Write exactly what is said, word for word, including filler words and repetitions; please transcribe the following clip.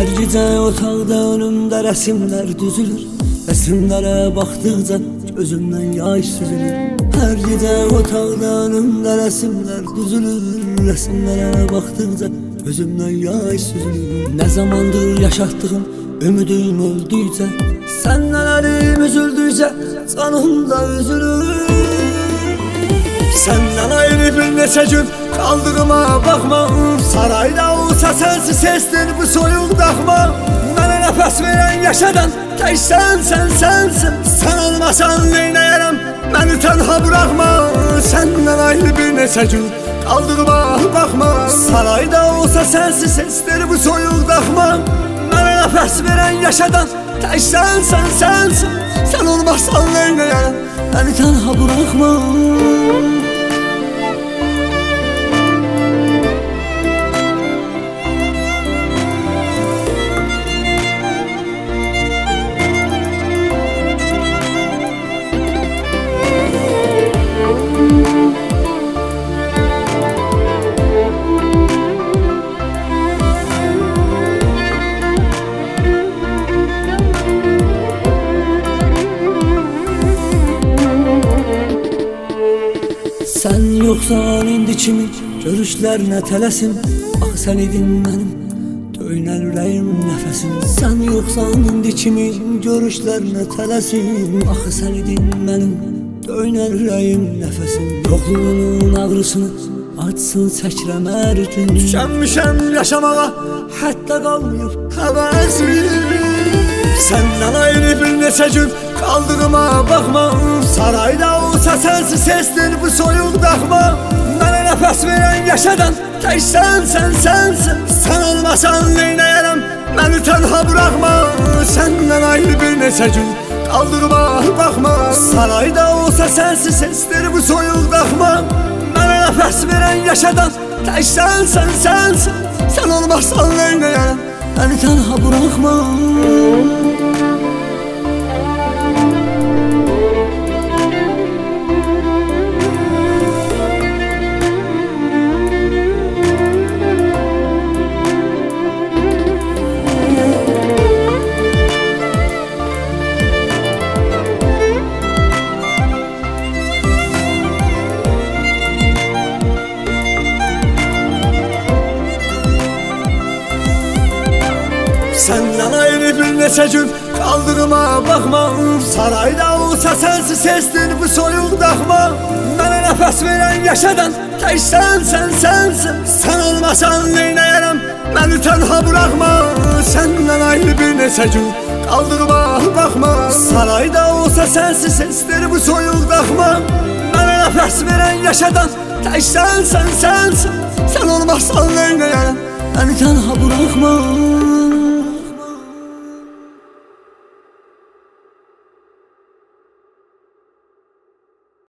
Hər gecə otaqda önümdə rəsimlər düzülür. Rəsimlərə baxdıqca gözümdən yaş süzülür. Hər gecə otaqda önümdə rəsimlər düzülür. Rəsimlərə baxdıqca gözümdən yaş süzülür. Nə zamandır yaşatdığım ümidim öldükcə, səndən əlim üzüldükcə canımda üzülür. Səndən ayrı bir neçə gün qaldığıma baxma, sarayda olsa sənsiz sesdir bu soyuq daxma. Mənə nəfəs verən yaşadan tək sən, sən, sənsin. Sən olmasan neynəyərəm, məni tənha buraxma. Səndən ayrı bir neçə gün qaldığıma baxma, sarayda olsa sənsiz sesdir bu soyuq daxma. Mənə nəfəs verən yaşadan tək sən, sən, sənsin. Sən olmasan neynəyərəm, məni tənha buraxma. Sən yoxsan indi kimin görüşlərinə tələsim. Axı sən idin mənim döynən ürəyim nəfəsim. Sən yoxsan indi kimin görüşlərinə tələsim. Axı sən idin mənim döynən ürəyim nəfəsim. Yoxluğunun ağrısını açsın çəkirəm hər gün. Tükənmişəm yaşamağa, hətta qalmayıb həvəsim. Səndən ayrı bir neçə gün qaldığıma baxma, sarayda olsa sənsiz sesdir bu soyuq daxma. Mənə nəfəs verən yaşadan tək sən, sən, sənsin. Sən olmasan neynəyərəm, məni tənha buraxma. Səndən ayrı bir neçə gün qaldığıma baxma, sarayda olsa sənsiz sesdir bu soyuq daxma. Mənə nəfəs verən yaşadan tək sən, sən, sənsin. Sən olmasan neynəyərəm, məni tənha buraxma. Səndən ayrı bir neçə gün qaldığıma baxma, sarayda olsa sənsiz sesdir bu soyuq daxma. Mənə nəfəs verən yaşadan tək sən, sən, sənsin. Sən olmasan neynəyərəm, məni tənha buraxma. Səndən ayrı bir neçə gün qaldığıma baxma, sarayda olsa sənsiz sesdir bu soyuq daxma. Mənə nəfəs verən yaşadan tək sən, sən, sənsin. Sən olmasan neynəyərəm, məni tənha buraxma.